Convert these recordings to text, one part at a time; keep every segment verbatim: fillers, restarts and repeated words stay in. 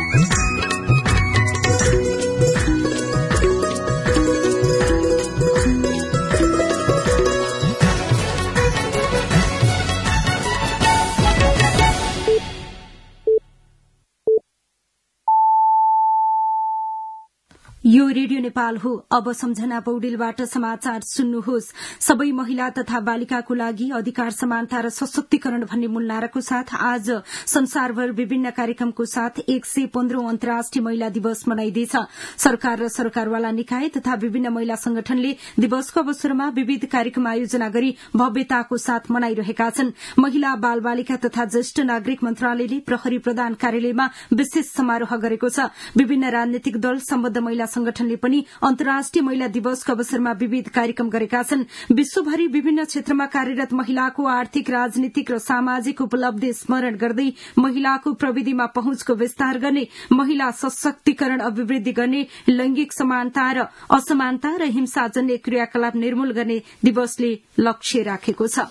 यो रेडियो नेपाल हो। अब सम्झना पौडेलबाट समाचार सुन्नुहोस्। सबै महिला तथा बालिकाको लागि अधिकार समानता र सशक्तिकरण भन्ने मूल नाराको साथ आज संसारभर विभिन्न कार्यक्रमको साथ एक सय पन्ध्रौं अन्तर्राष्ट्रिय महिला दिवस मनाइँदैछ। सरकार र सरकारवाला निकाय तथा विभिन्न महिला संगठनले दिवसको अवसरमा विविध कार्यक्रम आयोजना गरी भव्यताको साथ मनाइरहेका छन्। महिला बाल बालिका तथा ज्येष्ठ नागरिक मन्त्रालयले प्रहरी प्रधान कार्यालयमा विशेष समारोह गरेको छ। विभिन्न राजनैतिक दल सम्बद्ध महिला संगठनले पनि अन्तर्राष्ट्रिय महिला दिवसको अवसरमा विविध कार्यक्रम गरेका छन्। विश्वभरि विभिन्न क्षेत्रमा कार्यरत महिलाको आर्थिक, राजनीतिक र सामाजिक उपलब्धि स्मरण गर्दै महिलाको प्रविधिमा पहुँचको विस्तार गर्ने, महिला सशक्तिकरण अभिवृद्धि गर्ने, लैंगिक समानता र असमानता र हिंसाजन्य क्रियाकलाप निर्मूल गर्ने दिवसले लक्ष्य राखेको छ।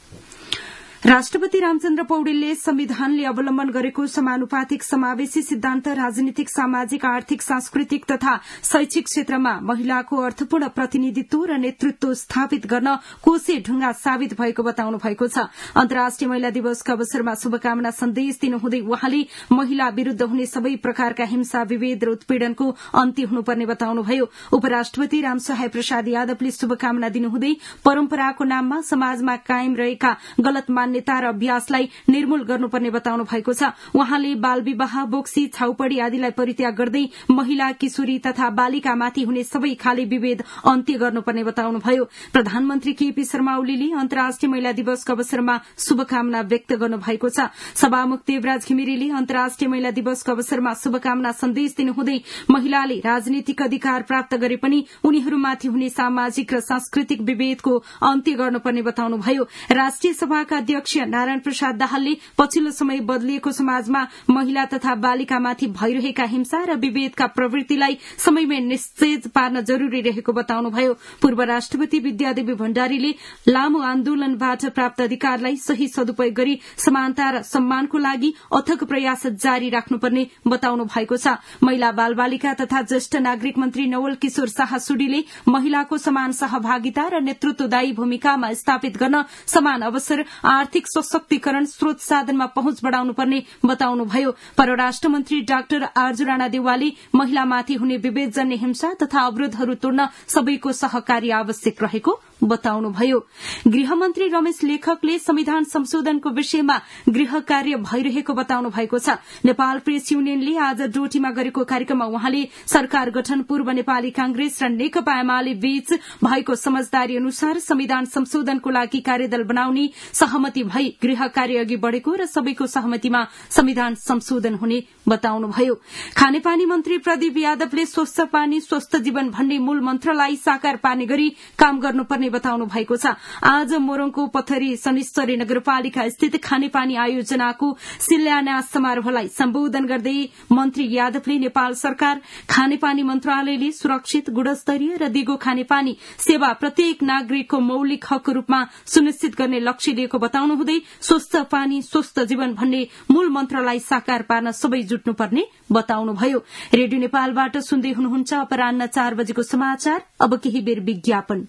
राष्ट्रपति रामचन्द्र पौडेलले संविधानले अवलम्बन गरेको समानुपातिक समावेशी सिद्धान्त राजनीतिक, सामाजिक, आर्थिक, सांस्कृतिक तथा शैक्षिक क्षेत्रमा महिलाको अर्थपूर्ण प्रतिनिधित्व र नेतृत्व स्थापित गर्न कोसे ढुङ्गा साबित भएको बताउनु भएको छ। अन्तर्राष्ट्रिय महिला दिवसका अवसरमा शुभकामना सन्देश दिनुहुँदै वहाँले महिला विरूद्ध हुने सबै प्रकारका हिंसा, विभेद र उत्पीड़नको अन्त्य हुनुपर्ने बताउनुभयो। उपराष्ट्रपति रामसहाय प्रसाद यादवले शुभकामना दिनुहुँदै परम्पराको नाममा समाजमा कायम रहेका गलत मान्यता र अभ्यासलाई निर्मूल गर्नुपर्ने बताउनु भएको छ। वहाँले बाल विवाह, बोक्सी, छाउपड़ी आदिलाई परित्याग गर्दै महिला, किशोरी तथा बालिकामाथि हुने सबै खाले विभेद अन्त्य गर्नुपर्ने बताउनुभयो। प्रधानमन्त्री केपी शर्मा ओलीले अन्तर्राष्ट्रिय महिला दिवसको अवसरमा शुभकामना व्यक्त गर्नुभएको छ। सभामुख देवराज घिमिरेले अन्तर्राष्ट्रिय महिला दिवसको अवसरमा शुभकामना सन्देश दिनुहुँदै महिलाले राजनीतिक अधिकार प्राप्त गरे पनि उनीहरूमाथि हुने सामाजिक र सांस्कृतिक विभेदको अन्त्य गर्नुपर्ने बताउनुभयो। राष्ट्रिय सभाका अध्यक्ष नारायण प्रसाद दाहालले पछिल्लो समय बदलिएको समाजमा महिला तथा बालिकामाथि भइरहेका हिंसा र विभेदका प्रवृत्तिलाई समयमै निस्तेज पार्न जरूरी रहेको बताउनुभयो। पूर्व राष्ट्रपति विद्यादेवी भण्डारीले लामो आन्दोलनबाट प्राप्त अधिकारलाई सही सदुपयोग गरी समानता र सम्मानको लागि अथक प्रयास जारी राख्नुपर्ने बताउनु भएको छ। महिला, बाल बालिका तथा ज्येष्ठ नागरिक मन्त्री नवल किशोर शाह सुडीले महिलाको समान सहभागिता र नेतृत्वदायी भूमिकामा स्थापित गर्न समान अवसर, आर्थिक सशक्तिकरण, स्रोत साधनमा पहुँच बढ़ाउनुपर्ने बताउनुभयो। परराष्ट्र मन्त्री डाक्टर आरजु राणा देउवाले महिलामाथि हुने विभेदजन्य हिंसा तथा अवरोधहरू तोड्न सबैको सहकार्य आवश्यक रहेको बताउनुभयो। गृहमन्त्री रमेश लेखकले संविधान संशोधनको विषयमा गृह कार्य भइरहेको बताउनु भएको छ। नेपाल प्रेस युनियनले आज डोटीमा गरेको कार्यक्रममा वहाँले सरकार गठन पूर्व नेपाली कांग्रेस र नेकपा एमाले बीच भएको समझदारी अनुसार संविधान संशोधनको लागि कार्यदल बनाउने सहमति भई गृह कार्य अघि बढ़ेको र सबैको सहमतिमा संविधान संशोधन हुने बताउनुभयो। खानेपानी मन्त्री प्रदीप यादवले स्वस्थ पानी स्वस्थ जीवन भन्ने मूल मन्त्रलाई साकार पार्ने गरी काम गर्नुपर्ने बताउनु भएको छ। आज मोरङको पथरी शनिश्चरी नगरपालिका स्थित खानेपानी आयोजनाको शिलान्यास समारोहलाई सम्बोधन गर्दै मन्त्री यादवले नेपाल सरकार, खानेपानी मन्त्रालयले सुरक्षित, गुणस्तरीय र दिगो खानेपानी सेवा प्रत्येक नागरिकको मौलिक हकको रूपमा सुनिश्चित गर्ने लक्ष्य लिएको बताउनु हुँदै स्वस्थ पानी स्वस्थ जीवन भन्ने मूल मन्त्रलाई साकार पार्न सबै जुट्नुपर्ने बताउनुभयो। रेडियो नेपालबाट सुन्दै हुनुहुन्छ अपराह्न चार बजेको समाचार। अब केही बेर विज्ञापन।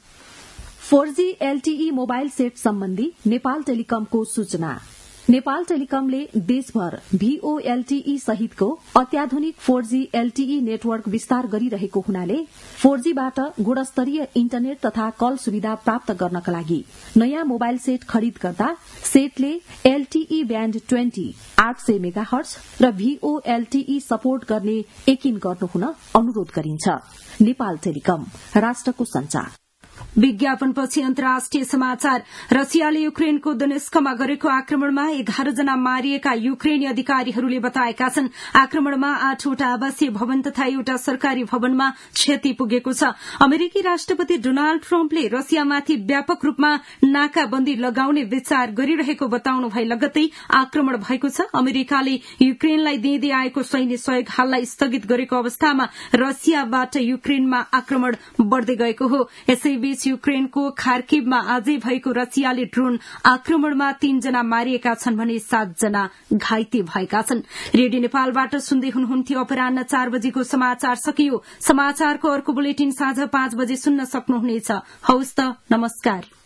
Four G LTE mobile set सम्बन्धी नेपाल टेलिकमको सूचना। नेपाल टेलिकमले देशभर भीओएलटीई सहितको अत्याधुनिक फोर जी एलटीई नेटवर्क विस्तार गरिरहेको हुनाले फोर जीबाट गुणस्तरीय इन्टरनेट तथा कल सुविधा प्राप्त गर्नका लागि नयाँ मोबाइल सेट खरिद गर्दा सेटले एलटीई ब्याण्ड ट्वेन्टी आठ सय मेगाहर्ज र भीओएलटीई सपोर्ट गर्ने यकिन गर्नुहुन अनुरोध गरिन्छ। नेपाल टेलिकम, राष्ट्रको संचार। विज्ञापनपछि अन्तर्राष्ट्रिय समाचार। रसियाले युक्रेनको दोनेस्कमा गरेको आक्रमणमा एघार जना मारिएका युक्रेनी अधिकारीहरूले बताएका छन्। आक्रमणमा आठवटा आवासीय भवन तथा एउटा सरकारी भवनमा क्षति पुगेको छ। अमेरिकी राष्ट्रपति डोनाल्ड ट्रम्पले रसियामाथि व्यापक रूपमा नाकाबन्दी लगाउने विचार गरिरहेको बताउनु भए लगत्तै आक्रमण भएको छ। अमेरिकाले युक्रेनलाई दिँदै आएको सैन्य सहयोग हाललाई स्थगित गरेको अवस्थामा रसियाबाट युक्रेनमा आक्रमण बढ़दै गएको हो। यसै बीच युक्रेनको खार्किवमा आजै भएको रसियाली ड्रोन आक्रमणमा तीनजना मारिएका छन् भने सातजना घाइते भएका छन्। रेडियो नेपालबाट सुन्दै हुनुहुन्थ्यो। अपराह्न चार बजेको समाचार सकियो। समाचारको अर्को बुलेटिन साँझ पाँच बजे सुन्न सक्नुहुनेछ। हौस् त, नमस्कार।